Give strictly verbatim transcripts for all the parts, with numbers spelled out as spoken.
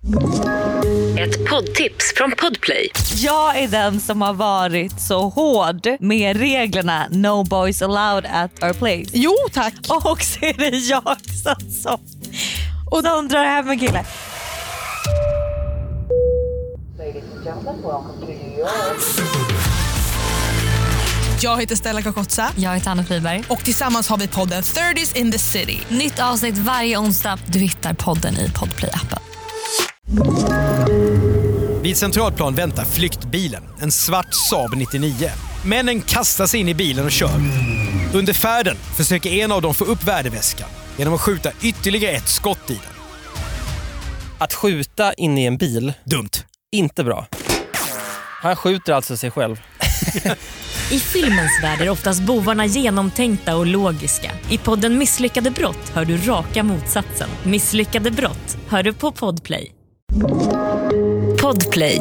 Ett poddtips från Podplay. Jag är den som har varit så hård med reglerna No boys allowed at our place. Jo, tack. Och så är det jag som, som, och de drar hem en kille. Ladies and gentlemen, welcome to New York. Jag heter Stella Kakotsa. Jag heter Anna Friberg. Och tillsammans har vi podden thirties in the city. Nytt avsnitt varje onsdag. Du hittar podden i Podplay-appen. Vid Centralplan väntar flyktbilen, en svart Saab nittionio. Männen kastar sig in i bilen och kör. Under färden försöker en av dem få upp värdeväskan genom att skjuta ytterligare ett skott i den. Att skjuta in i en bil, dumt. Inte bra. Han skjuter alltså sig själv. I filmens värld är oftast bovarna genomtänkta och logiska. I podden Misslyckade brott hör du raka motsatsen. Misslyckade brott hör du på Podplay. Podplay.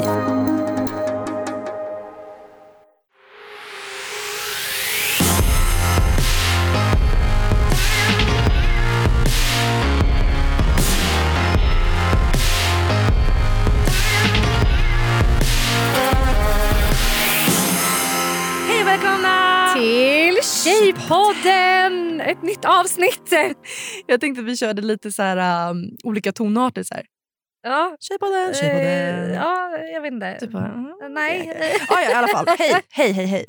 Hej och välkomna till Tjejpodden! Ett nytt avsnitt. Jag tänkte att vi körde lite så här um, olika tonarter så här. Ja, Tjejpodden, tjejpodden. Eh, ja, jag vet inte. Typ, uh, Nej. Ja, ja, i alla fall. Hej, hej, hej, hej.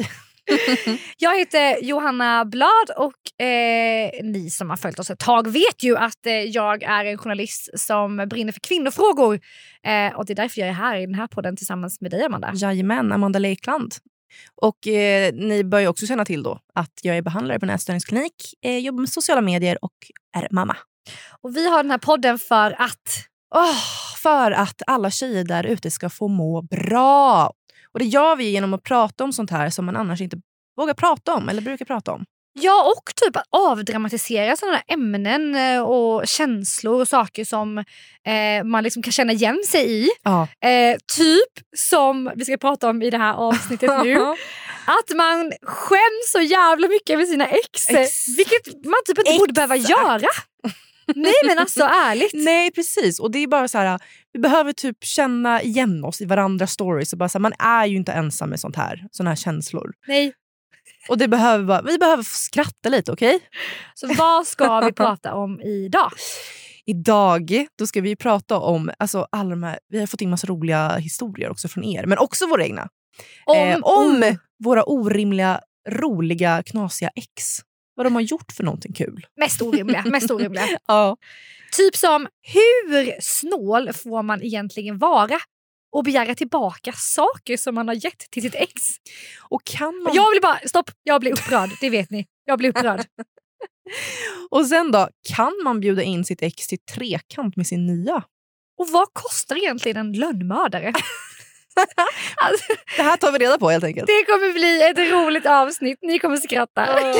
Jag heter Johanna Blad och eh, ni som har följt oss ett tag vet ju att eh, jag är en journalist som brinner för kvinnofrågor. Eh, och det är därför jag är här i den här podden tillsammans med dig, Amanda. Jajamän, Amanda Lekland. Och eh, ni bör ju också känna till då att jag är behandlare på en ätstörningsklinik, eh, jobbar med sociala medier och är mamma. Och vi har den här podden för att... Oh, för att alla tjejer där ute ska få må bra. Och det gör vi genom att prata om sånt här som man annars inte vågar prata om eller brukar prata om. Ja, och typ att avdramatisera sådana här ämnen och känslor och saker som eh, man liksom kan känna igen sig i. Ja. Eh, typ som vi ska prata om i det här avsnittet nu. Att man skäms så jävla mycket över sina ex. Ex. Vilket man typ inte borde behöva göra. Nej, men alltså ärligt. Nej, precis. Och det är bara så här, vi behöver typ känna igen oss i varandras stories. Och bara så här, man är ju inte ensam med sånt här, såna här känslor. Nej. Och det behöver bara, vi behöver skratta lite, okej? Okay? Så vad ska vi prata om idag? Idag, då ska vi prata om, alltså alla de här, vi har fått in massa roliga historier också från er. Men också våra egna. Om, eh, om om. våra orimliga, roliga, knasiga ex. Vad de har gjort för någonting kul. Mest orimliga, mest orimliga. Ja. Typ som, hur snål får man egentligen vara och begära tillbaka saker som man har gett till sitt ex? Och kan man... Jag vill bara, stopp, jag blir upprörd, det vet ni. Jag blir upprörd. Och sen då, kan man bjuda in sitt ex till trekant med sin nya? Och vad kostar egentligen en lönnmördare? Alltså, det här tar vi reda på helt enkelt. Det kommer bli ett roligt avsnitt. Ni kommer skratta. Oh.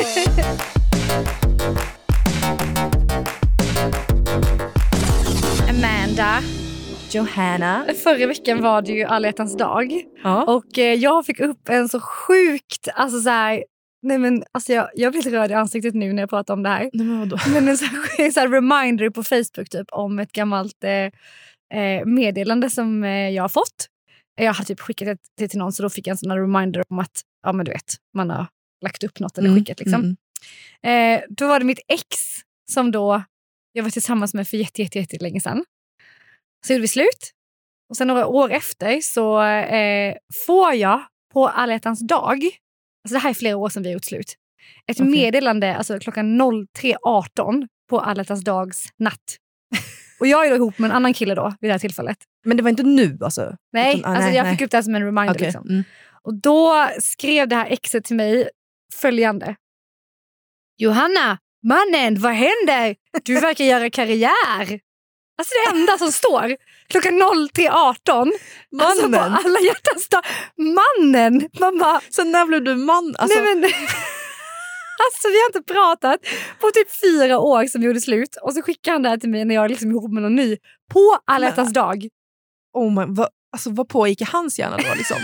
Amanda. Johanna. Förra veckan var det ju alla hjärtans dag. Ja. Och eh, jag fick upp en så sjukt, alltså så här, nej men alltså jag, jag blir lite röd i ansiktet nu när jag pratar om det här. Nej, men vadå? Men en så här, så här reminder på Facebook typ om ett gammalt eh, eh, meddelande som eh, jag har fått. Jag har typ skickat det till någon, så då fick jag en sån här reminder om att ja men du vet, man har lagt upp något eller mm, skickat liksom. Mm. Eh, då var det mitt ex som då jag var tillsammans med för jätte, jätte, jätte länge sedan. Så gjorde vi slut. Och sen några år efter så eh, får jag på alla hjärtans dag, alltså det här är flera år sedan vi har gjort slut, ett okay. meddelande alltså klockan tre arton på alla hjärtans dags natt. Och jag är då ihop med en annan kille då vid det här tillfället. Men det var inte nu alltså? Nej, Utan, ah, alltså nej, jag nej. fick upp det här som en reminder okay. liksom. Mm. Och då skrev det här exet till mig följande. Johanna, mannen, vad händer? Du verkar göra karriär. Alltså det enda som står klockan tre arton. Mannen. Alltså på alla hjärtans dag. Mannen. Man bara, så när blev du man? Alltså... Nej, men... alltså vi har inte pratat på typ fyra år som vi gjorde slut. Och så skickade han det här till mig när jag är liksom ihop med någon ny. På alla hjärtans dag. Oh my, vad, alltså vad pågick i hans hjärna då liksom?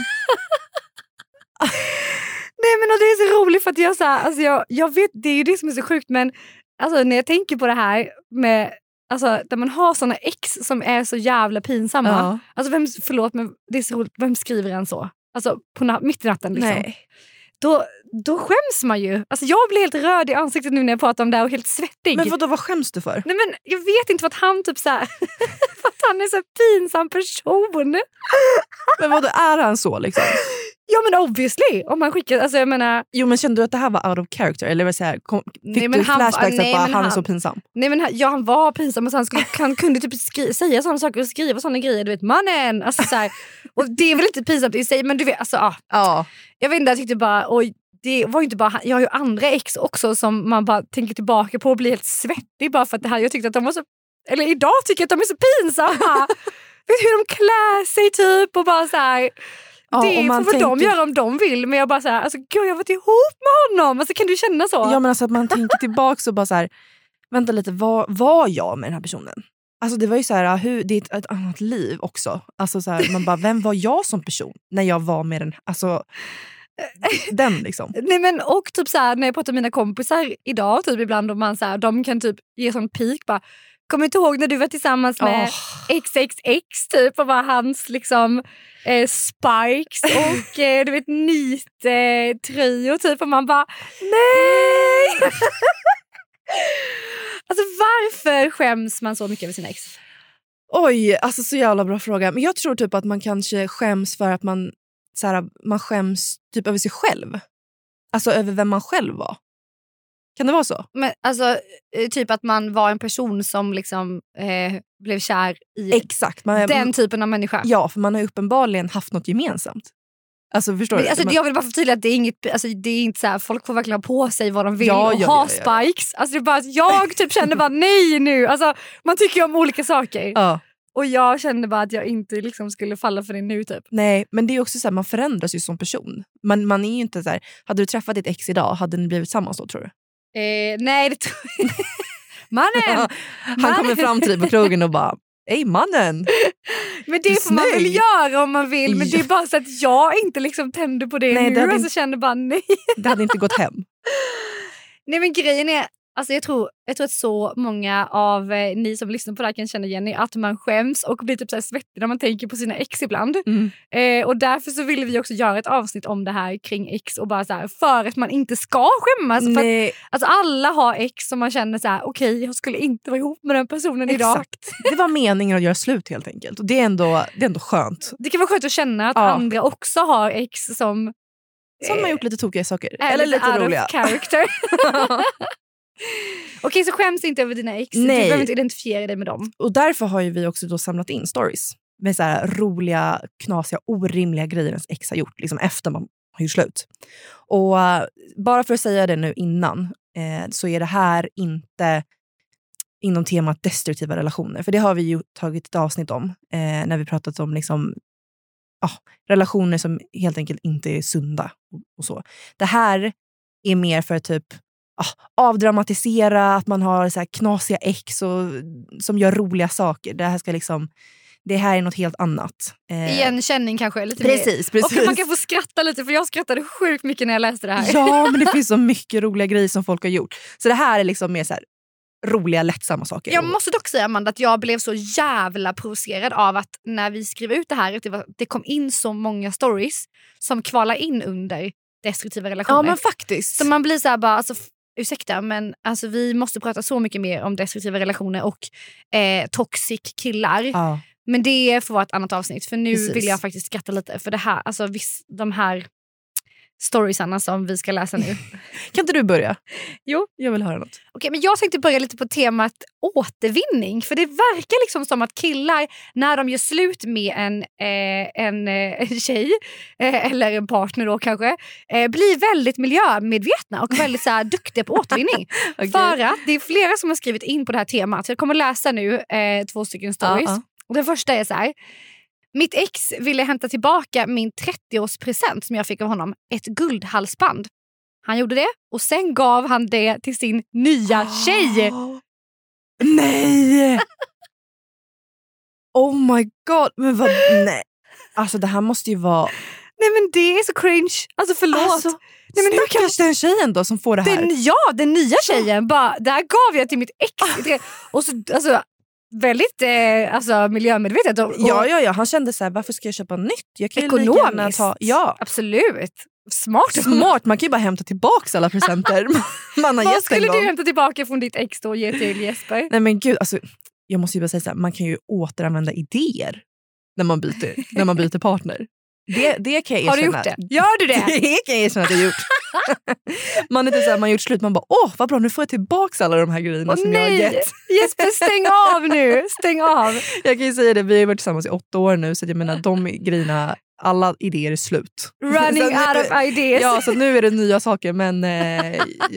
Nej men och det är så roligt för att jag så här, alltså jag, jag vet, det är ju det som är så sjukt, men alltså när jag tänker på det här med alltså, där man har såna ex som är så jävla pinsamma. Ja. Alltså vem, förlåt men det är så roligt, vem skriver en så? Alltså på na- mitt i natten liksom. Nej. Då, då skäms man ju. Alltså jag blir helt röd i ansiktet nu när jag pratar om det här och helt svettig. Men vadå, vad skäms du för? Nej men jag vet inte för att han typ så här, för att han är så pinsam person. Men vadå, är han så liksom? Ja men obviously, om man skickar, alltså jag menar... Jo men kände du att det här var out of character? Eller var så här, kom, fick Nej, men du han- flashbacks nej, att bara, men han är han- så pinsam? Nej men han- ja, han var pinsam och så han, skulle, han kunde typ skri- säga sådana saker och skriva sådana grejer, du vet, mannen, alltså så här, och det är väl inte pinsamt i sig, men du vet, alltså ah, Ja. jag vet inte, jag tyckte bara, oj, det var ju inte bara han- jag har ju andra ex också som man bara tänker tillbaka på och blir helt svettig bara för att det här, jag tyckte att de var så, eller idag tycker jag att de är så pinsamma. Vet hur de klär sig typ och bara så här. Ja, det och får man väl de tänker- göra om de vill, men jag bara så här, alltså gud, jag har varit ihop med honom, alltså kan du känna så? Ja men alltså att man tänker tillbaka och bara så här, vänta lite, vad var jag med den här personen? Alltså det var ju så här, hur, det är ett, ett annat liv också. Alltså så här, man bara, vem var jag som person när jag var med den, alltså den liksom. Nej men och typ så här, när jag pratar med mina kompisar idag typ ibland, och man så här, de kan typ ge sån pik bara, kommer inte ihåg när du var tillsammans med X X X typ, och bara hans liksom eh, spikes och eh, du vet nit eh, tröjor typ, och man bara nej. Alltså varför skäms man så mycket över sina ex? Oj, alltså så jävla bra fråga. Men jag tror typ att man kanske skäms för att man så här, man skäms typ över sig själv. Alltså över vem man själv var. Kan det vara så? Men alltså eh, typ att man var en person som liksom eh, blev kär i Exakt. Man, den typen av människa. Ja, för man har ju uppenbarligen haft något gemensamt. Alltså förstår Men, du? alltså, man, jag vill bara förtydliga att det är inget, alltså, det är inte så här, folk får verkligen ha på sig vad de vill Ja, och ja, ha ja, ja. spikes. Alltså det är bara att jag typ känner bara nej nu. Alltså, man tycker ju om olika saker. ja. Och jag kände bara att jag inte liksom skulle falla för det nu typ. Nej, men det är också så här, man förändras ju som person. Man, man är ju inte så här, hade du träffat ditt ex idag, hade ni blivit tillsammans då tror du? Eh, nej det tror jag inte. Mannen! Han kommer fram till dig på krogen och bara, hej mannen! Men det får man väl Snygg. göra om man vill. Men Ja. det är bara så att jag inte liksom tände på det Nej, nu. det hade Alltså inte- kände bara nej. Det hade inte gått hem. Nej men grejen är, alltså jag tror, jag tror att så många av eh, ni som lyssnar på det här kan känna igen er, att man skäms och blir typ så här svettig när man tänker på sina ex ibland. Mm. Eh, och därför så ville vi också göra ett avsnitt om det här kring ex, och bara så här, för att man inte ska skämmas. För att, Nej, alltså alla har ex som man känner så här: okej, okay, jag skulle inte vara ihop med den personen idag. exakt. Det var meningen att göra slut helt enkelt. Och det är ändå, det är ändå skönt. Det kan vara skönt att känna att Ja. andra också har ex som Som har eh, gjort lite tokiga saker. är Eller lite lite out roliga. of character. Okej, så skäms inte över dina ex. Du Nej. behöver inte identifiera dig med dem. Och därför har ju vi också då samlat in stories med så här roliga, knasiga, orimliga grejer ens ex har gjort liksom efter man har gjort slut. Och uh, bara för att säga det nu innan eh, så är det här inte inom temat destruktiva relationer. För det har vi ju tagit ett avsnitt om eh, när vi pratat om liksom, ah, relationer som helt enkelt inte är sunda och, och så. Det här är mer för typ ah, avdramatisera att man har så här knasiga ex och, som gör roliga saker. Det här ska liksom, det här är något helt annat. Eh, Igenkänning kanske. Lite precis, mer. precis. Och man kan få skratta lite, för jag skrattade sjukt mycket när jag läste det här. Ja, men det finns så mycket roliga grejer som folk har gjort. Så det här är liksom mer så här roliga, lättsamma saker. Jag måste dock säga, Amanda, att jag blev så jävla provocerad av att när vi skrev ut det här, att det, var, det kom in så många stories som kvalar in under destruktiva relationer. Ja, men faktiskt. Så man blir så här bara, alltså, f- ursäkta, men alltså, vi måste prata så mycket mer om destruktiva relationer och eh, toxic killar. Ja. Men det får vara ett annat avsnitt, för nu Precis. vill jag faktiskt skratta lite. För det här, alltså viss, de här storiesarna som vi ska läsa nu. Kan inte du börja? Jo. Jag vill höra något. Okej, men jag tänkte börja lite på temat återvinning. För det verkar liksom som att killar, när de gör slut med en, eh, en, eh, en tjej, eh, eller en partner då kanske, eh, blir väldigt miljömedvetna och väldigt så här, duktiga på återvinning. Okay. För att det är flera som har skrivit in på det här temat. Så jag kommer läsa nu eh, två stycken stories. Ja, ja. Och den första är så här: mitt ex ville hämta tillbaka min trettioårspresent som jag fick av honom, ett guldhalsband. Han gjorde det och sen gav han det till sin nya tjej. Nej! Oh my god, men vad, nej. Alltså det här måste ju vara... Nej men det är så cringe. Alltså förlåt. Alltså, Nej, men du kan... stackars den tjejen då som får det här. Den, ja, den nya tjejen bara, det här gav jag till mitt ex. Och så, alltså, väldigt eh, alltså, miljömedvetet. Och, och Ja, ja, ja. Han kände så här, varför ska jag köpa nytt? Jag kan ju lika gärna ekonomiskt. ta, ja. Absolut. Smart. Smart, man kan ju bara hämta tillbaka alla presenter man har Vad gett skulle en gång. du hämta tillbaka från ditt ex då och ge till Jesper? Nej men gud, alltså, jag måste ju bara säga så här, man kan ju återanvända idéer när man byter, när man byter partner. Det, det kan jag erkänna. Har du gjort det? Gör du det? Det kan jag erkänna att jag har gjort. Man är inte så här, man har gjort slut, man bara åh vad bra, nu får jag tillbaka alla de här grejerna Åh, som nej. jag har gett. Jesper, stäng av nu. Stäng av. Jag kan ju säga det, vi har ju varit tillsammans i åtta år nu, så att jag menar de grejerna, alla idéer är slut. Running Så out nu, of ideas. Ja, så nu är det nya saker, men eh,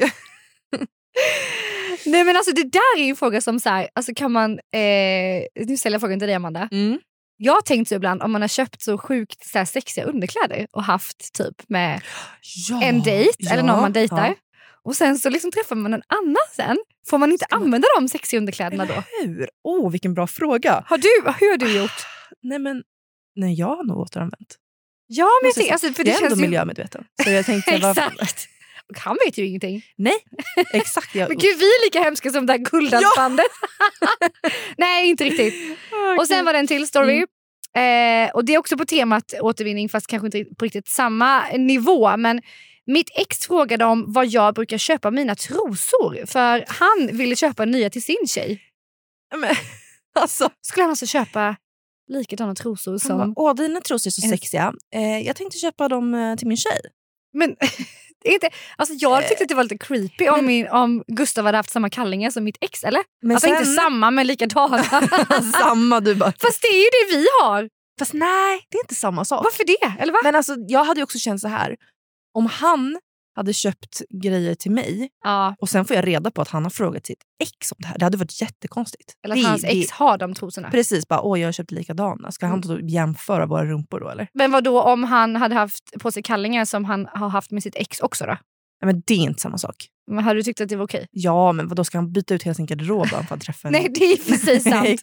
Nej men alltså det där är ju en fråga som så här, alltså kan man, eh, nu ställer jag frågan till dig Amanda. mm. Jag har tänkt så ibland om man har köpt så sjukt så här, sexiga underkläder och haft typ med ja, en dejt ja, eller någon man dejtar. ja. Och sen så liksom träffar man en annan sen. Får man inte Ska man- använda de sexiga underkläderna då? Hur? Åh, oh, vilken bra fråga. Har du, hur har du gjort? Nej men, nej jag har nog återanvänt. Ja men jag Måste tänker, säga, alltså, för jag det är ändå känns ju... miljömedveten. Så jag tänkte, vad, Exakt. Och han vet ju ingenting. nej, exakt. Jag, Men gud, vi är lika hemska som det där gulddansbandet. Nej, inte riktigt. okay. Och sen var det en till story. Eh, och det är också på temat återvinning, fast kanske inte på riktigt samma nivå. Men mitt ex frågade om vad jag brukar köpa mina trosor. För han ville köpa nya till sin tjej. Men, alltså, Skulle han alltså köpa likadana trosor han bara, som... åh dina trosor är så En- sexiga. Eh, jag tänkte köpa dem eh, till min tjej. Men det är inte, alltså jag tyckte att det var lite creepy om, min, om Gustav hade haft samma kallingar som mitt ex, eller? Men Alltså sen, inte samma, men likadana. samma, du bara. Fast det är ju det vi har. Fast nej, det är inte samma sak. Varför det? Eller va? Men alltså, jag hade ju också känt så här. Om han hade köpt grejer till mig Ja, och sen får jag reda på att han har frågat sitt ex om det här. Det hade varit jättekonstigt. eller att Det- hans det- ex har de trosorna. Precis, bara åh jag har köpt likadana. Ska han då jämföra våra rumpor då eller? Men vad då om han hade haft på sig kallingar som han har haft med sitt ex också då? Nej, men det är inte samma sak. Men hade du tyckt att det var okej? Ja, men vad då ska han byta ut hela sin garderob för att träffa en? Nej, det är precis sant.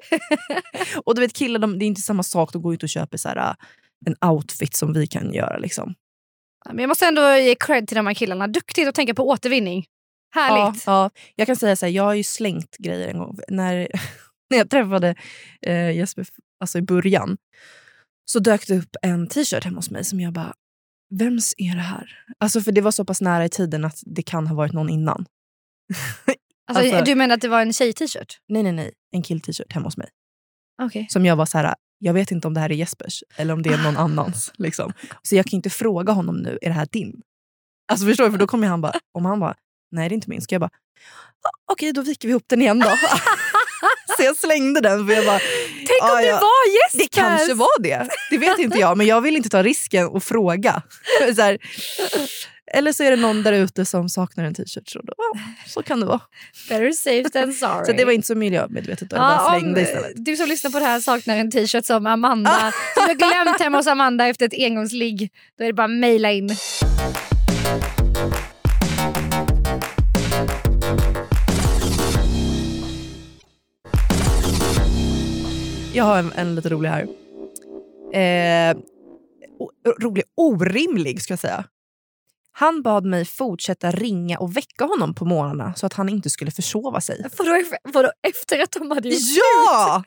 Och du vet killar, de, det är inte samma sak att gå ut och köpa så här, äh, en outfit som vi kan göra liksom. Men jag måste ändå ge cred till de här killarna. Duktigt att tänka på återvinning. Ja, Härligt. ja, jag kan säga så här, jag har ju slängt grejer en gång. När, när jag träffade eh, Jesper alltså i början så dök det upp en t-shirt hemma hos mig som jag bara, vems är det här? Alltså för det var så pass nära i tiden att det kan ha varit någon innan. Alltså, alltså- du menar att det var en tjej-t-shirt? Nej, nej, nej. En kill-t-shirt hemma hos mig. Okej. Som jag var så här, jag vet inte om det här är Jespers eller om det är någon annans. Liksom. Så jag kan inte fråga honom nu, är det här din? Alltså förstår du? För då kommer han bara, om han bara, nej det är inte min. Ska jag bara, ah, okej då viker vi ihop den igen då. Så jag slängde den för jag bara, Tänk om ah, det ja, var Jespers! det kanske var det. Det vet inte jag, men jag vill inte ta risken och fråga. Så här, eller så är det någon där ute som saknar en t-shirt. Så, då, ja, så kan det vara. Better safe than sorry. Så det var inte så miljömedvetet. Jag Ja, bara om slängde istället. du som lyssnar på det här saknar en t-shirt som Amanda, som du har glömt hemma hos Amanda efter ett engångsligg, då är det bara att mejla in. Jag har en, en lite rolig här. Eh, o, rolig, orimlig ska jag säga. Han bad mig fortsätta ringa och väcka honom på morgnarna så att han inte skulle försova sig. Vadå, vadå efter att de hade gjort Ja!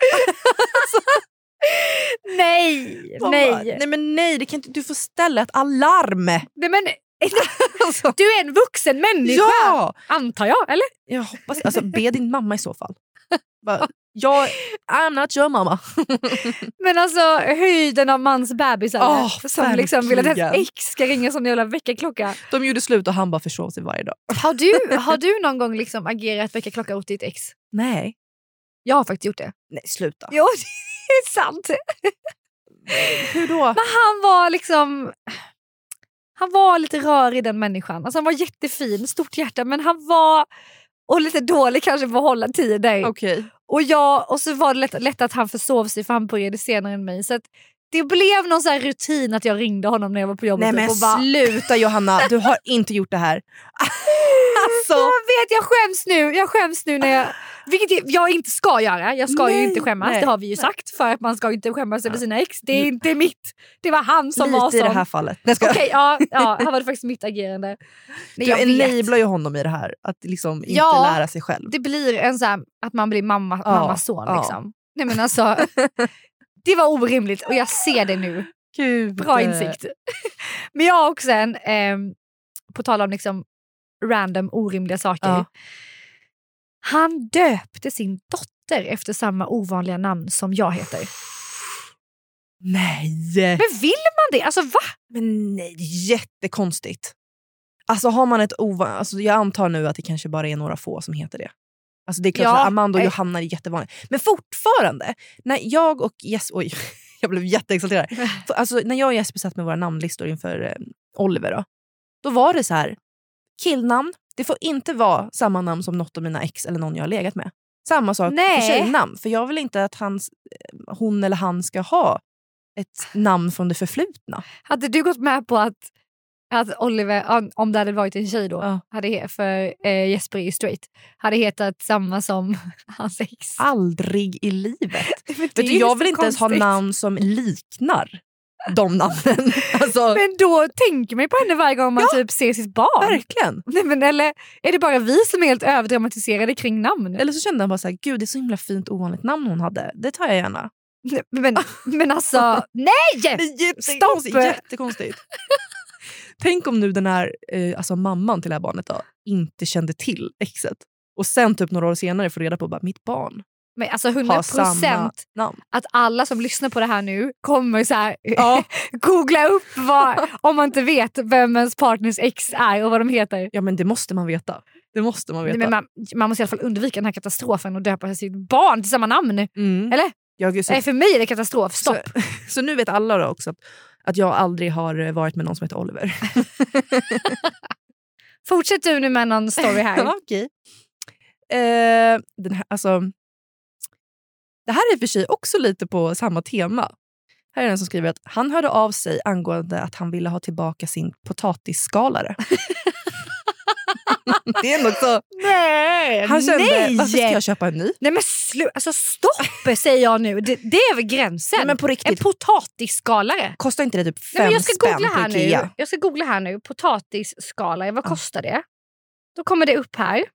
Nej, Man nej. bara, nej men nej, det kan inte, du får ställa ett alarm. nej men, Alltså, du är en vuxen människa, ja! antar jag, eller? Jag hoppas, alltså be din mamma i så fall. Bara, jag, I'm not your mamma. Men alltså höjden av mans bebisar Åh, som liksom vill att ens verkligen. ex ska ringa som en jävla väckarklocka. De gjorde slut och han bara försov sig varje dag. Har du, har du någon gång liksom agerat väckarklocka åt ditt ex? Nej. Jag har faktiskt gjort det. Nej, sluta. Jo, det är sant. Hur då? Men han var liksom... Han var lite rörig den människan. Alltså han var jättefin, stort hjärta, men han var... Och lite dålig kanske på att hålla tider. Okej. Och, jag, och så var det lätt, lätt att han försov sig för han började senare än mig. Så att det blev någon så här rutin att jag ringde honom när jag var på jobbet. Nej men och bara, sluta Johanna, du har inte gjort det här. Alltså. Jag vet, jag skäms nu. Jag skäms nu när jag... Vilket jag inte ska göra. Jag ska nej, ju inte skämmas. Nej, det har vi ju nej. sagt. För att man ska inte skämmas över sina ex. Det är inte mitt. Det var han som Lite var sån. i det här fallet. Okej, okay, ja, ja, här var det faktiskt mitt agerande. Nej, du jag vet. enablar ju honom i det här. Att liksom inte ja, lära sig själv. Det blir en så här, att man blir mamma, ja, mammas son. ja. Liksom. Nej men alltså... Det var orimligt och jag ser det nu. Gud. Bra insikt. Men jag har också en... Eh, på tal om liksom random orimliga saker. Ja. Han döpte sin dotter efter samma ovanliga namn som jag heter. Nej. Men vill man det? Alltså va? Men nej, det är jättekonstigt. Alltså har man ett ovanligt... Alltså, jag antar nu att det kanske bara är några få som heter det. Alltså det är klart Ja, att Amanda och eh. Johanna är jättevanligt. Men fortfarande, när jag och Jesper... Oj, jag blev jätteexalterad. För, alltså, när jag och Jesper satt med våra namnlistor inför eh, Oliver då, då var det så här, killnamn, det får inte vara samma namn som något av mina ex eller någon jag har legat med. Samma sak Nej. för tjejnamn. För jag vill inte att hans, hon eller han ska ha ett namn från det förflutna. Hade du gått med på att, att Oliver, om det hade varit en tjej då, Ja. hade för eh, Jesper är straight, hade hetat samma som hans ex? Aldrig i livet. Men Vet det du, är jag så vill inte ens ha konstigt. namn som liknar de namnen. Alltså, Men då tänker man ju på henne varje gång man typ ser sitt barn. verkligen. Nej, men, eller är det bara vi som är helt överdramatiserade kring namn? Eller så kände han bara så här, gud det är så himla fint ovanligt namn hon hade. Det tar jag gärna. Men, men alltså, nej! Det är jättekonstigt. Stopp! jättekonstigt. Tänk om nu den här eh, alltså mamman till det här barnet då, inte kände till exet. Och sen typ några år senare får reda på bara mitt barn Men alltså hundra har samma procent namn. att alla som lyssnar på det här nu kommer så här, ja. googla upp vad, om man inte vet vem ens partners ex är och vad de heter. Ja men det måste man veta. Det måste man veta. Nej, men man, man måste i alla fall undvika den här katastrofen och döpa sitt barn till samma namn. Mm. Eller? Jag, så, Nej, för mig är det katastrof. Stopp. Så, så nu vet alla då också att, att jag aldrig har varit med någon som heter Oliver. Fortsätt du nu med någon story här. Ja, okej. Eh, den här, alltså, det här är för sig också lite på samma tema. Här är en som skriver att han hörde av sig angående att han ville ha tillbaka sin potatisskalare. Det är ändå så. Nej, Han kände, nej. varför ska jag köpa en ny? Nej men slu- alltså stopp säger jag nu. Det, det är över gränsen. Nej, men på riktigt. En potatisskalare. Kostar inte det typ Nej, fem men jag ska spänn googla på här Ikea? nu. Jag ska googla här nu. Potatisskalare. Vad Ja. kostar det? Då kommer det upp här.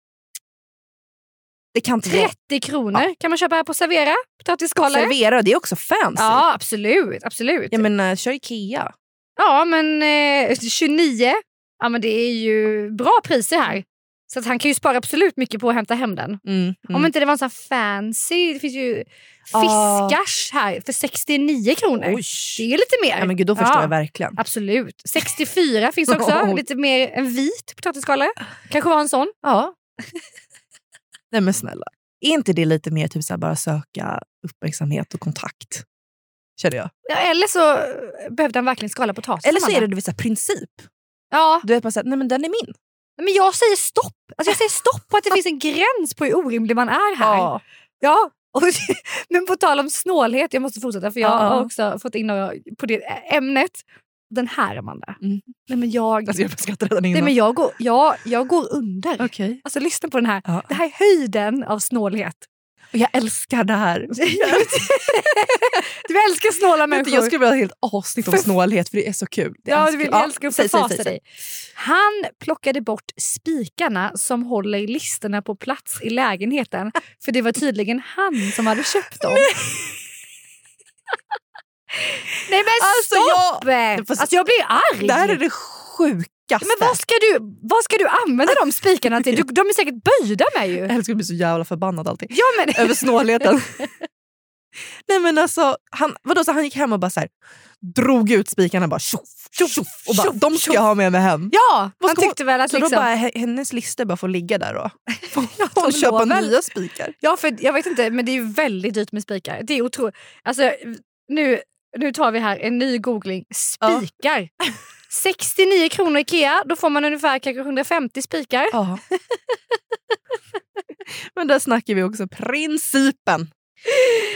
Det kan inte vara. trettio kronor kan man köpa här på Servera. Potatisskalare. Servera, det är också fancy. Ja, absolut. absolut. Jag menar, kör Ikea. Ja, men eh, tjugonio. Ja, men det är ju bra priser här. Så att han kan ju spara absolut mycket på att hämta hem den. Mm, mm. Om inte det var en sån här fancy. Det finns ju fiskars här för sextionio kronor. Oj. Det är lite mer. Ja, men gud, då förstår Ja. jag verkligen. Absolut. sextiofyra finns också. Oj. Lite mer en vit potatisskalare. Kanske var en sån. Ja. Nej men snälla. Är inte det lite mer typ så här, bara söka uppmärksamhet och kontakt? Känner jag. Ja, eller så behövde han verkligen skala potatis. Eller så är det du vet, så här, princip. Ja, Du vet man säger, nej men den är min. men jag säger stopp. Alltså jag säger stopp på att det finns en gräns på hur orimlig man är här. Ja. Ja. Och, men på tal om snålhet, jag måste fortsätta för jag Ja. har också fått in några på det ämnet. Den här Amanda. Mm. Nej men jag, Alltså jag skrattar redan innan. nej, men jag, går, jag, jag går under. Okej. Alltså lyssna på den här. Ja. Det här är höjden av snålhet. Och jag älskar det här. Du älskar snåla Vet du, människor. jag skulle vilja ha ett helt avsnitt om För- snålhet för det är så kul. Det är Ja, så du vill, kul. jag älskar att säg, säg, förfasa säg, säg. dig. Han plockade bort spikarna som håller listerna på plats i lägenheten. För det var tydligen han som hade köpt dem. Nej men Alltså, stopp! jag- fast- Alltså jag blir arg. Det här är det sjukaste. Men vad ska, du, vad ska du använda de spikarna till? Du, de är säkert böjda med ju. Jag älskar att bli så jävla förbannad alltid. Ja, men... Över snålheten. Nej men alltså, han, vadå, så han gick hem och bara så här, drog ut spikarna bara tjoff, tjoff, tjoff, och bara, tjoff, de ska tjoff. jag ha med mig hem. Ja, Vad han ska hon- tyckte väl att Så liksom... då bara, h- hennes lister bara får ligga där då. Får hon hon köpa lovar. nya spikar. Ja, för jag vet inte, men det är ju väldigt dyrt med spikar. Det är otroligt. Alltså, nu, nu tar vi här en ny googling. Spikar. sextionio kronor Ikea, då får man ungefär kanske hundrafemtio spikar. Ja. Men där snackar vi också principen.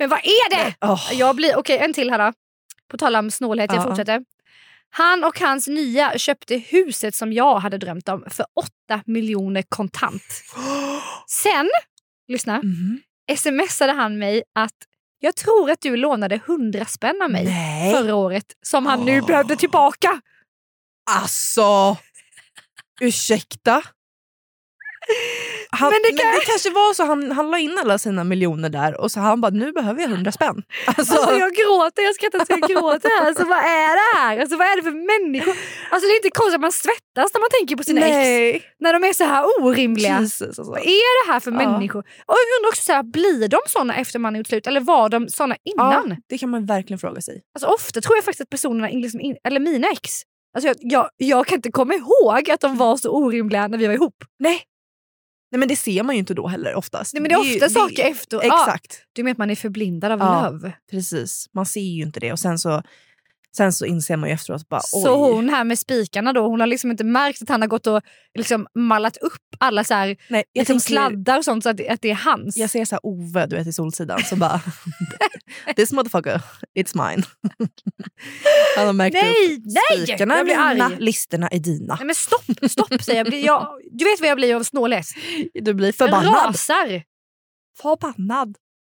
Men vad är det? Oh. Jag blir, okej, en till här då. På tal om snålhet, jag Ja. fortsätter. Han och hans nya köpte huset som jag hade drömt om för åtta miljoner kontant. Sen, lyssna, Mm. smsade han mig att jag tror att du lånade hundra spänn av mig Nej. förra året som han nu Oh. behövde tillbaka. Alltså, ursäkta. Han, men, Men det det men kan- det kanske var så han, han la in alla sina miljoner där och så han bara, nu behöver jag hundra spänn. Alltså, Alltså jag gråter, jag skrattar så jag gråter. Alltså vad är det här? Alltså vad är det för människor? Alltså det är inte konstigt att man svettas när man tänker på sina ex. nej. När de är så här orimliga. Jesus, alltså. Vad är det här för Ja. människor? Och jag undrar också så här, blir de såna efter man är gjort slut? Eller var de såna innan? Ja, det kan man verkligen fråga sig. Alltså ofta tror jag faktiskt att personerna, liksom in, eller mina ex, alltså jag, jag, jag kan inte komma ihåg att de var så orimliga när vi var ihop. Nej. Nej men det ser man ju inte då heller oftast. Nej, men det är ju- ofta saker efter. Exakt. Ja, du menar att man är förblindad av Ja. love. Precis, man ser ju inte det och sen så, sen så inser man ju efteråt bara, oj. Så hon här med spikarna då, hon har liksom inte märkt att han har gått och liksom mallat upp alla så här, Nej, jag liksom tänker- sladdar och sånt så att, det- att det är hans. Jag ser så här Ove, du vet, i Solsidan, så bara this motherfucker, it's mine. Han har märkt Nej, upp nej! spikarna Jag blir är mina, arg. listerna är dina. Nej men stopp, stopp säger jag. Blir- jag. Du vet vad jag blir av snålhet. Du blir Jag förbannad. rasar. Förbannad.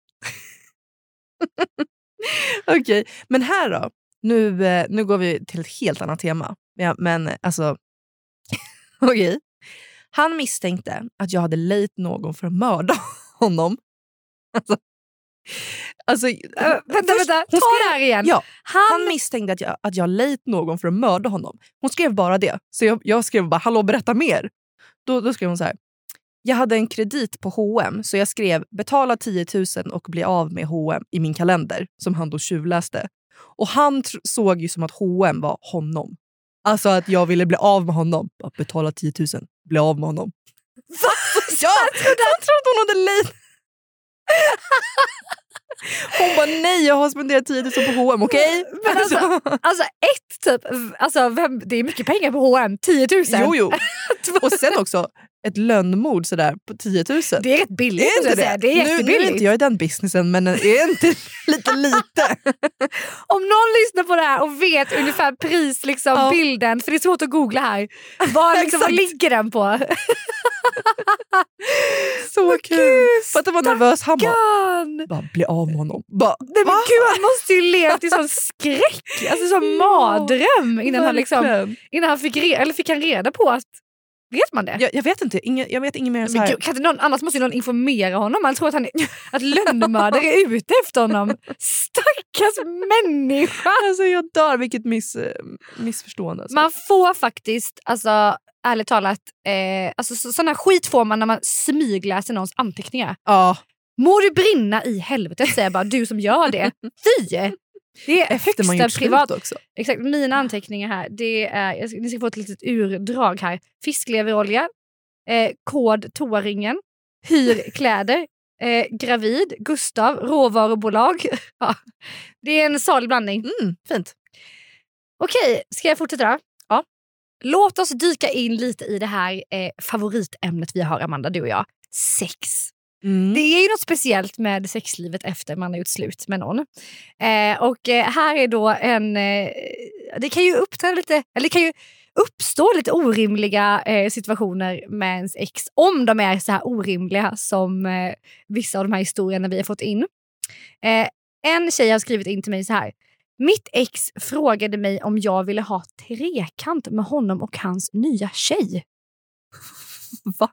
Okej, men här då. Nu, eh, nu går vi till ett helt annat tema. Ja, men alltså, okej. Han misstänkte att jag hade lejt någon för att mörda honom. Alltså, alltså, Äh, vänta, först- vänta. hon Ta skrev- det här igen. Ja, Han, han misstänkte att jag, att jag lejt någon för att mörda honom. Hon skrev bara det. Så jag, jag skrev bara, hallå berätta mer. Då, då skrev hon så här. Jag hade en kredit på H och M så jag skrev betala tio tusen och bli av med H och M i min kalender som han då tjuvläste. Och han tr- såg ju som att H och M var honom. Alltså att jag ville bli av med honom. Bara, betala tio tusen, bli av med honom. Va? Ja, jag trodde hon hade lejt. Hon bara nej, jag har spenderat tio tusen på H och M, okej? Okay? Men alltså, alltså ett typ, alltså vem, det är mycket pengar på H och M, tio tusen. Jo, jo. Och sen också ett lönnmord sådär på tio tusen. Det är rätt billigt. Är inte det? det? det är nu, nu jättebilligt. är inte jag i den businessen, men är inte lite lite? Om någon lyssnar på det här och vet ungefär pris, liksom, Ja. bilden, för det är svårt att googla här. Vad, liksom, vad Exakt. ligger den på? Så kul! För att jag var nervös, han bara, Gan! bara bli av med honom. Bara, Nej, men gud, han måste ju levt i sån skräck, alltså sån mardröm innan han, liksom, verkligen. innan han fick, re- eller fick han reda på att, vet man det? jag, jag vet inte, inga, jag vet inget mer än så Men här. gud, kan inte någon, annars måste ju någon informera honom. Man tror att, han är, att lönnmördare är ute efter honom. Stackars människa! Alltså jag dör, vilket miss, eh, missförstående. Alltså. Man får faktiskt, alltså ärligt talat, eh, alltså, så, sån här skit får man när man smygläser någons anteckningar. Ja, Må du brinna i helvetet, säger jag bara, du som gör det. Fy! Det är efter man högsta gjort privat. slut också. Exakt, mina anteckningar här, det är, jag ska, ni ska få ett litet urdrag här. Fiskleverolja, eh, kod toaringen, hyr kläder, eh, gravid, Gustav, råvarubolag. Ja, det är en salig blandning. Mm, fint. Okej, ska jag fortsätta då? Ja. Låt oss dyka in lite i det här eh, favoritämnet vi har, Amanda, du och jag. Sex. Mm. Det är ju något speciellt med sexlivet efter man har gjort slut med någon. Eh, och eh, här är då en... Eh, det kan ju uppträda lite... Eller det kan ju uppstå lite orimliga eh, situationer med ens ex. Om de är så här orimliga som eh, vissa av de här historierna vi har fått in. Eh, en tjej har skrivit in till mig så här. Mitt ex frågade mig om jag ville ha trekant med honom och hans nya tjej. Va?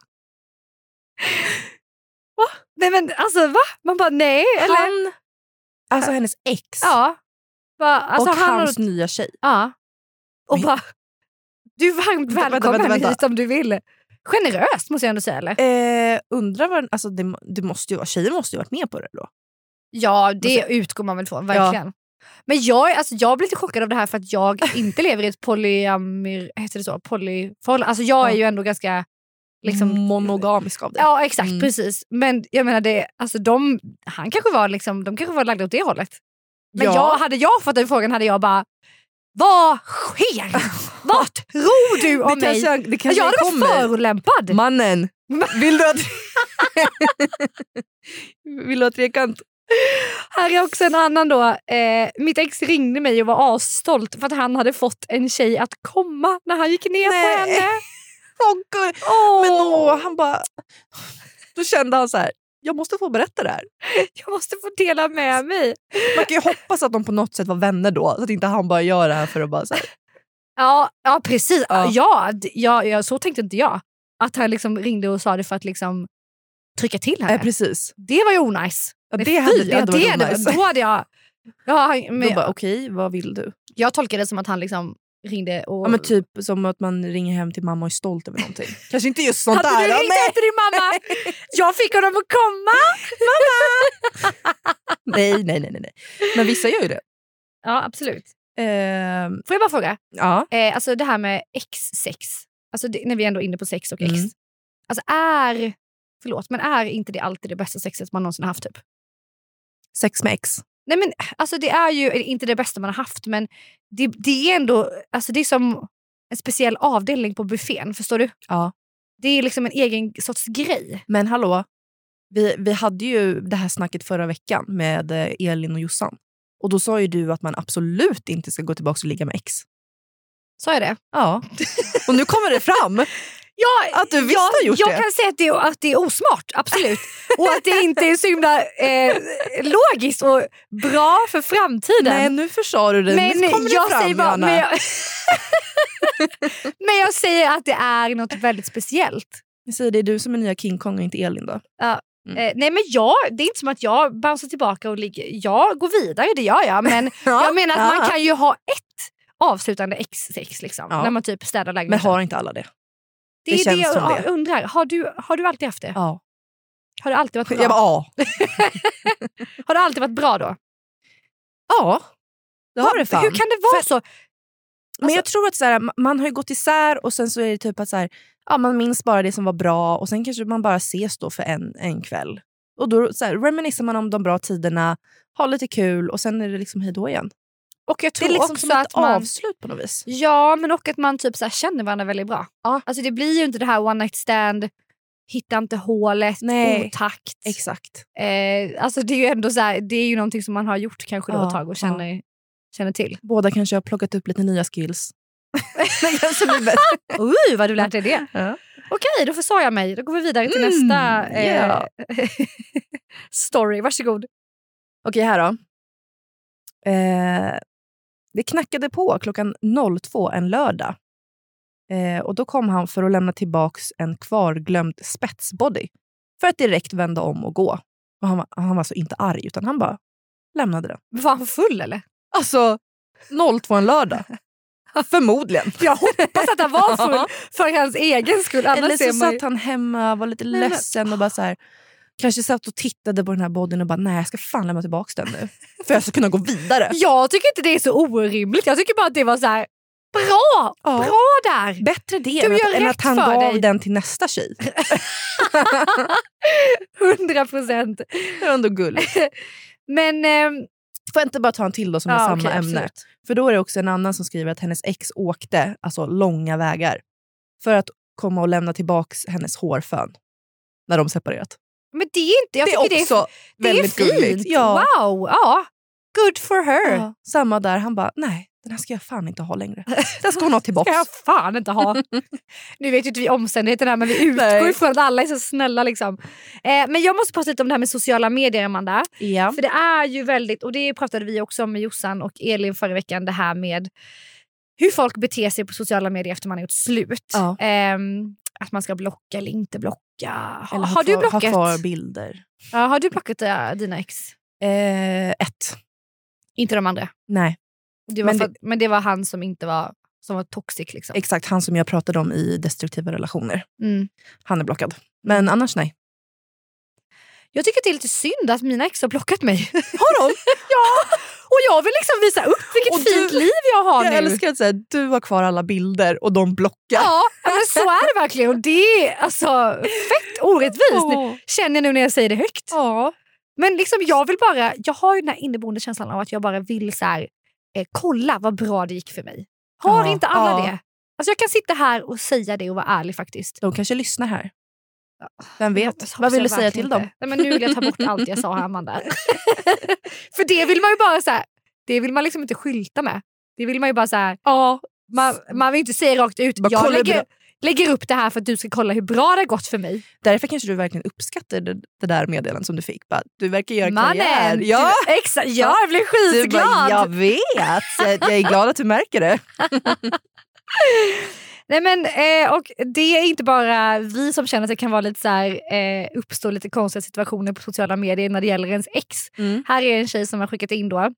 Nej men alltså va? Man bara nej. Eller? Han, alltså hennes ex Ja. Bara, alltså, och han hans har, nya tjej. ja. Och Men- bara, du är varmt Vänta, välkommen vänta, vänta. hit om du vill. Generöst måste jag ändå säga, eller? Eh, undrar vad, alltså det, det måste ju vara, tjejen måste ju varit med på det då. Ja, det utgår man väl från, verkligen. Men jag, alltså, jag blir lite chockad av det här för att jag inte lever i ett polyamir... Heter det så? Polyförhållande. Alltså jag är Ja. ju ändå ganska... Liksom, monogamisk av det. Ja, exakt, Mm. precis. Men jag menar, det, alltså, de, han kanske var, liksom, de kanske var lagda åt det hållet. Men Ja. jag, hade jag fått den frågan hade jag bara, vad sker? Vad tror du om det mig? kanske, det kanske Jag hade varit kommer. förolämpad. Mannen, vill du ha, vill du ha trekant? Här är också en annan då. Eh, mitt ex ringde mig och var asstolt för att han hade fått en tjej att komma när han gick ner Nej. på henne. Åh, gud. Åh. Men åh, han bara... Då kände han så här, jag måste få berätta det här. Jag måste få dela med mig. Man kan ju hoppas att de på något sätt var vänner då. Så att inte han bara gör det här för att bara så här. Ja, ja precis. Ja. Ja, d- ja, ja, så tänkte inte jag. Att han liksom ringde och sa det för att liksom trycka till här. Nej, precis. Det var ju onajs. Ja, Nej, det hade- fy, det hade varit det, onajs. Då hade jag... Ja, han- men, Då bara, okej, vad vill du? jag tolkade det som att han liksom ringde och... Ja, men typ som att man ringer hem till mamma och är stolt över någonting. Kanske inte just sånt hade där. du då, ringt nej. efter din mamma? Jag fick honom att komma! nej, nej, nej, nej. Men vissa gör ju det. Ja, absolut. Ehm, Får jag bara fråga? ja. Eh, alltså det här med ex-sex. Alltså det, när vi ändå är inne på sex och ex. Mm. Alltså är... Förlåt, men är inte det alltid det bästa sexet man någonsin haft typ? Sex med ex. Nej men alltså det är ju inte det bästa man har haft, men det, det är ändå, alltså det är som en speciell avdelning på buffén, förstår du? Ja. Det är liksom en egen sorts grej. Men hallå, vi, vi hade ju det här snacket förra veckan med eh, Elin och Jossan. Och då sa ju du att man absolut inte ska gå tillbaka och ligga med ex. Så är det. Ja. Och nu kommer det fram. Ja, Att du visst jag, har gjort jag det. kan säga att det, är, att det är osmart, absolut. Och att det inte är så himla eh, logiskt och bra för framtiden. Nej, nu försade du dig. Men Nu kommer det jag fram, säger bara, Johanna. men, jag, men jag säger att det är något väldigt speciellt. Jag säger det är du som är nya King Kong och inte Elin då. Ja. Mm. Eh, nej men jag, det är inte som att jag bouncear tillbaka och ligger. Jag går vidare, det gör jag. Men Ja, jag menar att ja. man kan ju ha ett avslutande ex-sex liksom, Ja. när man typ städar Men lägenheten. har inte alla det? det det är det känns jag som det. undrar. Har du, har du alltid haft det? Ja. Har det alltid varit bra? Jag bara, ja. Har det alltid varit bra då? Ja. Det har det fan. Hur kan det vara För- så? Men jag tror att så här, ma- man har ju gått isär och sen så är det typ att så här, ja, man minns bara det som var bra och sen kanske man bara ses då för en, en kväll. Och då så här, reminissar man om de bra tiderna, har lite kul och sen är det liksom hej då igen. Och jag Det tror är liksom också som ett att man... avslut på något vis. Ja, men och att man typ så här känner varandra väldigt bra. Ja. Alltså det blir ju inte det här one night stand, hitta inte hålet, Nej. otakt. Exakt. Eh, alltså det är ju ändå så här, det är ju någonting som man har gjort kanske då Ja, ett tag och känner, känner till. Båda kanske har plockat upp lite nya skills. Men kanske blir bättre. Oj, vad du lärt dig det. Ja. Okej, då försade jag mig. Då går vi vidare till Mm, nästa eh, ja. story. Varsågod. Okej, här då. Eh, det knackade på klockan två en lördag. Eh, och då kom han för att lämna tillbaks en kvarglömd spetsbody. För att direkt vända om och gå. Och han var, han var så inte arg utan han bara lämnade den. Var han full eller? Alltså, två en lördag. Förmodligen. Jag hoppas att han var full för hans egen skull. Annars Eller så ser man ju- satt han hemma, var lite Nej, men- ledsen och bara så här, kanske satt och tittade på den här bodyn och bara, nej jag ska fan lämna tillbaka den nu. För jag ska kunna gå vidare. Jag tycker inte det är så orimligt. Jag tycker bara att det var så här bra! Ja. Bra där! Bättre det Du än gör att, än rätt att han för gav dig. den till nästa tjej. Hundra procent. Det är ändå gulligt. Men ehm, Får jag inte bara ta en till då som är ja, samma okej, ämne? absolut. För då är det också en annan som skriver att hennes ex åkte alltså långa vägar för att komma och lämna tillbaks hennes hårfön när de separerat. Men det är inte... Jag Det är tycker också det är, det är väldigt fint. gulligt. Ja. Wow, ja. Good for her. Ja, samma där, han bara, nej den här ska jag fan inte ha längre. Den ska hon ha tillbaks. Ska jag fan inte ha. Nu vet ju inte vi omständigheterna, men vi utgår Nej. ifrån att alla är så snälla. Liksom. Eh, men jag måste prata lite om det här med sociala medier, Amanda. Ja. För det är ju väldigt, och det pratade vi också om med Jossan och Elin förra veckan, det här med hur folk beter sig på sociala medier efter man har gjort slut. Ja. Ehm, att man ska blocka eller inte blocka. Ha, Eller har, du kvar- blockat? Ha kvar bilder. Ja, har du blockat äh, dina ex? Eh, ett. Inte de andra? Nej, Det var Men men, det- det, men det var han som inte var, som var toxic liksom. exakt han som jag pratade om i destruktiva relationer. Mm. Han är blockad. Men annars nej. Jag tycker att det är lite synd att mina ex har blockat mig. Har de? Ja, och jag vill liksom visa upp vilket Och du- fint liv jag har Jag nu. älskar att säga, du har kvar alla bilder och de blockar. Ja, men så är det verkligen. Och det är alltså fett orättvist. Åh. Känner jag nu när jag säger det högt. Ja. Men liksom jag vill bara, jag har ju den här inneboende känslan av att jag bara vill så här, eh, kolla vad bra det gick för mig. Har Ja, inte alla ja. det? Alltså jag kan sitta här och säga det och vara ärlig faktiskt. De kanske lyssnar här. Vem vet? Jag Vad vill du säga verkligen till dem? inte. Nej, men nu vill jag ta bort allt jag sa här, Amanda. För det vill man ju bara så här, det vill man liksom inte skylta med. Det vill man ju bara så här, ja, man, man vill inte säga rakt ut. Bara Jag kolla lägger, bra. lägger upp det här för att du ska kolla hur bra det har gått för mig. Därför kanske du verkligen uppskattar det, det där meddelandet som du fick. Bara, du verkar göra Mannen, karriär. Ja, du, exakt, ja, jag blir du skitglad. bara, jag vet. Jag är glad att du märker det. Nej, men, eh, och det är inte bara vi som känner att det kan vara lite så här, eh, uppstå lite konstiga situationer på sociala medier när det gäller ens ex. Mm. Här är en tjej som har skickat in då.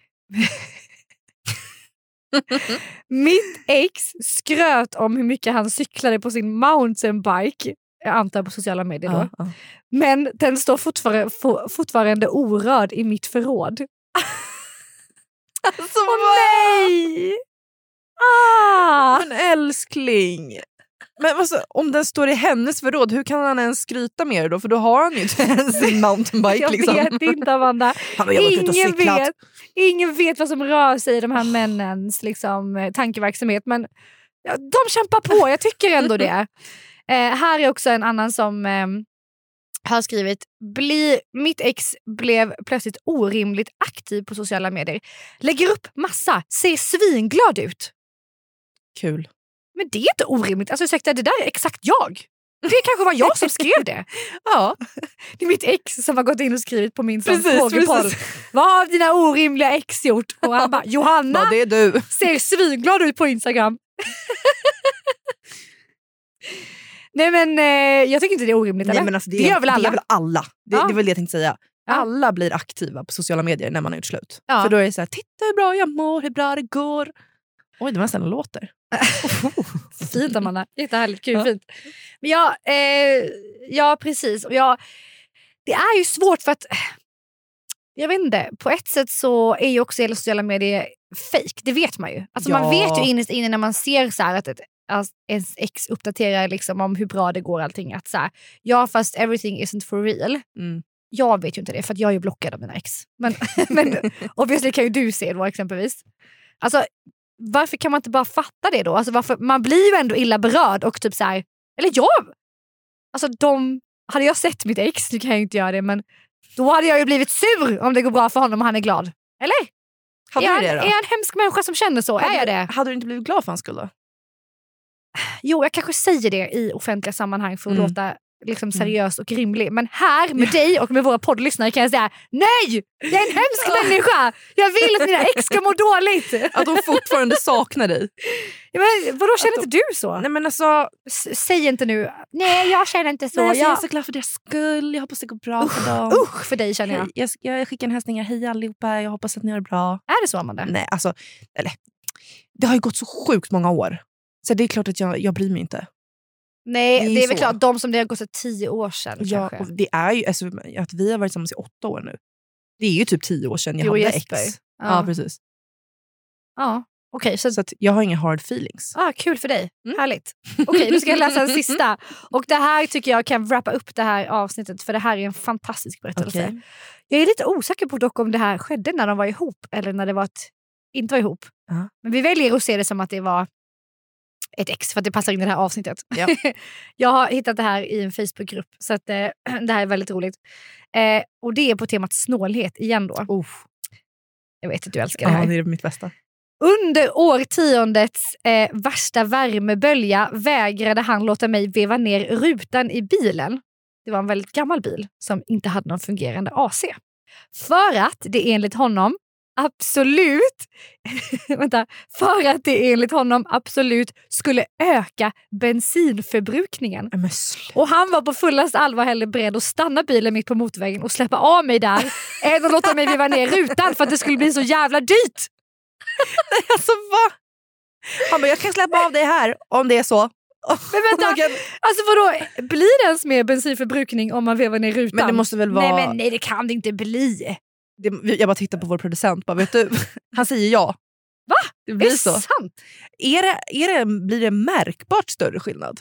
Mitt ex skröt om hur mycket han cyklade på sin mountainbike. Jag antar på sociala medier då. Ja, ja. Men den står fortfarande, for, fortfarande orörd i mitt förråd. Alltså, Åh nej! Ah! Men älskling. Men alltså, om den står i hennes förråd, hur kan han ens skryta med det då? För då har han ju inte ens sin mountainbike. Jag liksom. vet inte, Amanda. Han har varit ute och Ingen cyklat. vet, ingen vet vad som rör sig i de här männens liksom, tankeverksamhet. Men ja, de kämpar på, jag tycker ändå det. Eh, här är också en annan som eh, har skrivit: Bli, mitt ex blev plötsligt orimligt aktiv på sociala medier. Lägger upp massa, ser svinglad ut. Kul. Men det är inte orimligt. Alltså, ursäkta, det där är exakt jag. Det kanske var jag som skrev det. Ja. Det är mitt ex som har gått in och skrivit på min Precis, frågepodd. precis. Vad har dina orimliga ex gjort? Och han bara, Johanna Ja, det är du. ser svinglad ut på Instagram. Nej, men eh, jag tycker inte det är orimligt. Nej, Eller? men alltså, det, det gör väl alla? Det är väl alla. Det, Ja. det är väl det jag tänkte säga. Ja. Alla blir aktiva på sociala medier när man har gjort slut. Ja. För då är det så här, titta hur bra jag mår, hur bra det går. Oj, det var nästan låter. Fint, Amanda. Jättehärligt, kul, Ja. fint. Men ja, eh, ja precis. Och jag, det är ju svårt för att, jag vet inte, på ett sätt så är ju också hela sociala medier fake. Det vet man ju. Alltså Ja. man vet ju innerst inne när man ser så här att ett, alltså ens ex uppdaterar liksom om hur bra det går allting. Att så här, ja, fast everything isn't for real. Mm. Jag vet ju inte det för att jag är ju blockad av mina ex. Men, men obviously kan ju du se då exempelvis. Alltså, varför kan man inte bara fatta det då? Alltså, varför, man blir ju ändå illa berörd och typ så här, eller jag, alltså de, hade jag sett mitt ex, nu kan jag ju inte göra det, men då hade jag ju blivit sur om det går bra för honom och han är glad. Eller? Hade är, du han, det då? är han en hemsk människa som känner så? Hade, är jag det? Hade du inte blivit glad för hans skull då? Jo, jag kanske säger det i offentliga sammanhang för att Mm. låta liksom seriös och rimlig. Men här med dig och med våra poddlyssnare kan jag säga nej! Jag är en hemsk människa! Jag vill att mina ex ska må dåligt! Att de fortfarande saknar dig. Ja, men vadå, känner Att inte du så? Nej, men alltså, S- Säg inte nu, nej jag känner inte så. nej, alltså, jag är jag... så glad för deras skull. Jag hoppas det går bra för dem. Usch för dig känner jag. Hej, jag, jag skickar en hälsning. Hej allihopa, jag hoppas att ni har det bra. Är det så, Amanda? Nej, alltså, eller, det har ju gått så sjukt många år. Så det är klart att jag, jag bryr mig inte. Nej, Det är det är väl så. klart de som det har gått så tio år sedan Ja, kanske. och det är ju, alltså, att vi har varit tillsammans i åtta år nu. Det är ju typ tio år sedan jag Du och hade Jesper. ex. Ja. Ja, precis. Ja, okej. så Så att jag har inga hard feelings. ah, kul för dig. Mm. Härligt. Okej, nu ska jag läsa en sista. Och det här tycker jag kan wrappa upp det här avsnittet för det här är en fantastisk berättelse. Okej. Jag är lite osäker på dock om det här skedde när de var ihop eller när det var ett, inte var ihop. Ja. Men vi väljer att se det som att det var ett ex för att det passar in i det här avsnittet. Ja. Jag har hittat det här i en Facebookgrupp så att, eh, det här är väldigt roligt. Eh, och det är på temat snålhet igen då. Oh. Jag vet att du älskar det Ja, här. det är mitt bästa. Under årtiondets eh, värsta värmebölja vägrade han låta mig veva ner rutan i bilen. Det var en väldigt gammal bil som inte hade någon fungerande A C. För att det enligt honom absolut vänta, för att det enligt honom absolut skulle öka bensinförbrukningen. Men sl- Och han var på fullast allvar hellre beredd att stanna bilen mitt på motorvägen och släppa av mig där än att låta mig veva ner rutan för att det skulle bli så jävla dyrt. alltså va? Han bara, jag kan släppa av dig här om det är så. Men vänta, alltså vadå, blir det ens mer bensinförbrukning om man vevar ner rutan? Men det måste väl vara... Nej men nej, det kan det inte bli. Det, jag bara tittar på vår producent, bara, vet du? Han säger ja. Va? Det Är blir det så. sant? Är det, är det, blir det märkbart större skillnad?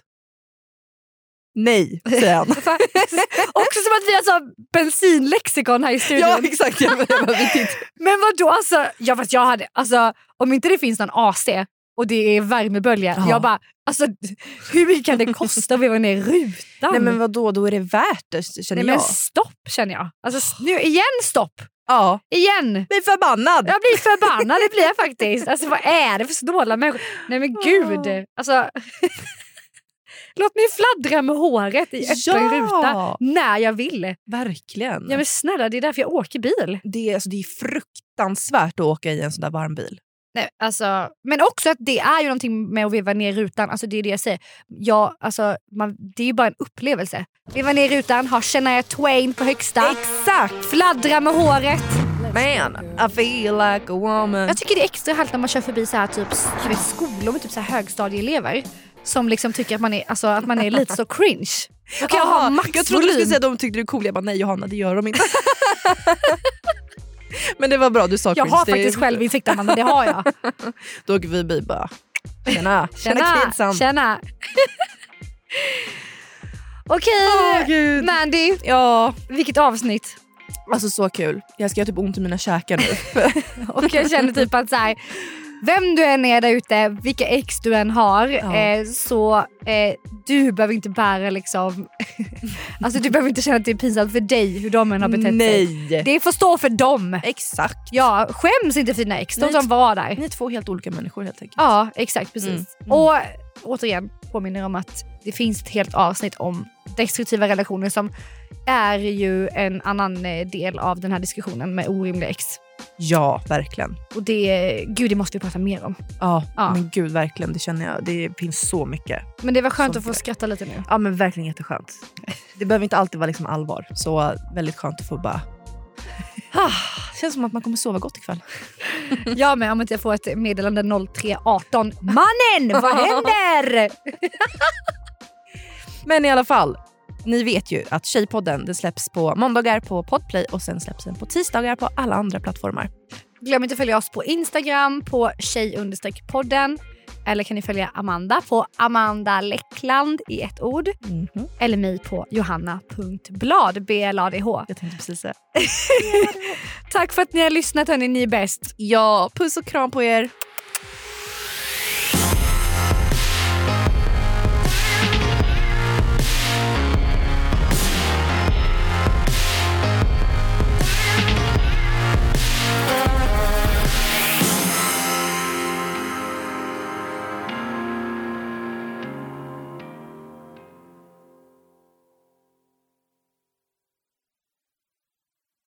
Nej, säger han. Också som att vi har så bensinlexikon här i studion. Ja, exakt. Jag bara, vi tittar. Men vadå, alltså, ja, fast jag hade, alltså, om inte det finns någon A C, och det är värmebölja. Ja. Jag bara, alltså hur mycket kan det kosta att veva ner rutan? Nej men vadå, då är det värt det känner Nej, jag. men stopp känner jag. Alltså nu igen stopp. Ja. Igen. Blir förbannad. Jag blir förbannad, det blir jag faktiskt. Alltså vad är det för snåla människor? Nej men gud. Alltså låt mig fladdra med håret i öppen Ja. ruta när jag vill. Verkligen. Ja men snälla, det är därför jag åker bil. Det är, alltså, det är fruktansvärt att åka i en sån där varm bil. Nej, alltså, men också att det är ju någonting med att veva ner rutan. Alltså det är det jag säger. Ja, alltså, man, det är ju bara en upplevelse. Veva ner rutan, ha Shania Twain på högsta. Exakt! Fladdra med håret. Man, I feel like a woman. Jag tycker det är extra härligt när man kör förbi så här, typ, du vet, skolor med typ, så här, högstadieelever. Som liksom tycker att man är, alltså, att man är lite så cringe. Då kan jag ha maxvolym. Jag trodde du skulle säga att de tyckte du är cool. Jag bara, nej Johanna, det gör de inte. Men det var bra, du sa Jag cringe. har faktiskt själv insikt, Amanda, det har jag. Då åker vi bil bara. Tjena, tjena, Tjena, kidsen. tjena. Okej, Åh, Gud. Mandy. Ja, Vilket avsnitt. alltså så kul. Jag ska ha typ ont i mina käkar nu. Och jag känner typ att så här, vem du än är där ute, vilka ex du än har, Ja. eh, så eh, du behöver inte bära liksom alltså du behöver inte känna att det är pinsamt för dig hur de än har betett sig. Nej. Det får stå för dem. Exakt. Ja, skäms inte för dina ex, de Nej. som var där. Ni är två helt olika människor helt enkelt. Ja, exakt, precis. Mm. Mm. Och återigen påminner om att det finns ett helt avsnitt om destruktiva relationer som är ju en annan eh, del av den här diskussionen med orimliga ex. Ja, verkligen. Och det, gud, det måste vi prata mer om. Ja, Ja. men gud verkligen. Det känner jag. Det finns så mycket. Men det var skönt Som att få för- skratta lite nu. Ja, men verkligen jätteskönt. Det behöver inte alltid vara liksom allvar. Så väldigt skönt att få bara... Ah, känns som att man kommer sova gott ikväll. Ja, men om inte jag får ett meddelande noll tre arton. Mannen, vad händer? Men i alla fall, ni vet ju att Tjejpodden det släpps på måndagar på Podplay och sen släpps den på tisdagar på alla andra plattformar. Glöm inte att följa oss på Instagram på tjej-podden. Eller kan ni följa Amanda på Amanda Läckland i ett ord. Mhm. Eller mig på johanna punkt blad, B L A D H. Jag tänkte precis säga. Tack för att ni har lyssnat, hörni, ni är bäst. Ja, puss och kram på er.